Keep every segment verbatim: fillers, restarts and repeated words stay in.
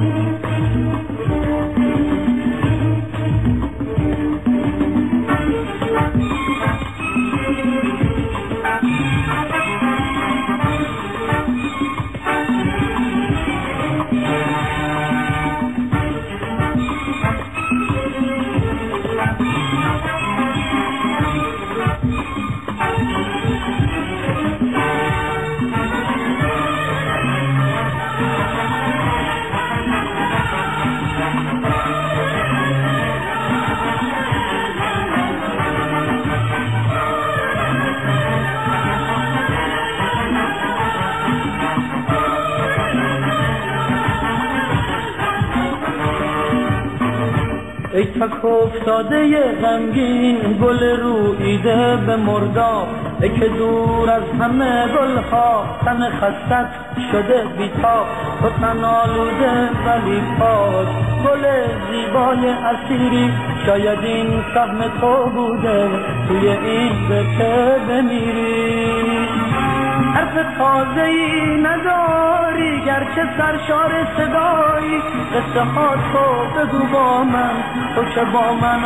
ای تک افتاده غمگین گل روییده به مرداب، ای که دور از همه گلها تن خستت شده بیتاب. تو تن آلوده ولی پاک، گل زیبای اسیری، شاید این سهم تو بوده توی این به که بمیری. حرف تازه‌ای نداری گرچه سرشار صدایی، قصه ها تو بگو با من، تو که با من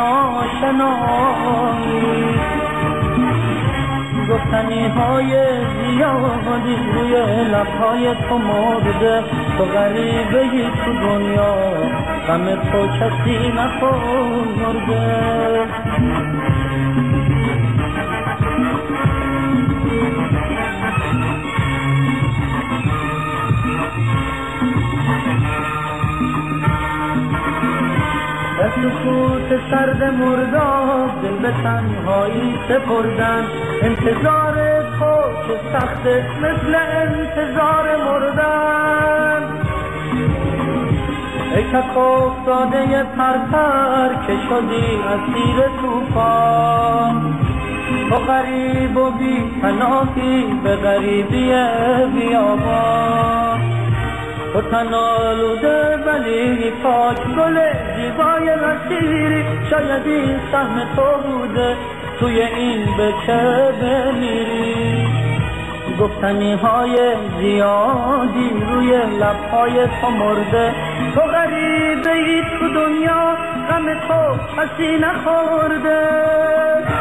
آشنایی. گفتنی های زیادی روی لبهای تو مرده، تو غریبه‌ای تو دنیا، غم تو کسی نخورده. در سکوت سرد مرداب دل به تنهایی سپردن، انتظار تو که سخته مثل انتظار مردن. ای تک افتاده پرپر که شدی اسیر طوفان، تو غریب و بی پناهی به غریبی بیابان. تو تن آلوده ولی پاک، گل زیبای نصیری، شاید این سهم تو بوده توی این به که بمیری. گفتنی های زیادی روی لبهای تو مرده، تو غریبه ای تو دنیا، غم تو کسی نخورده.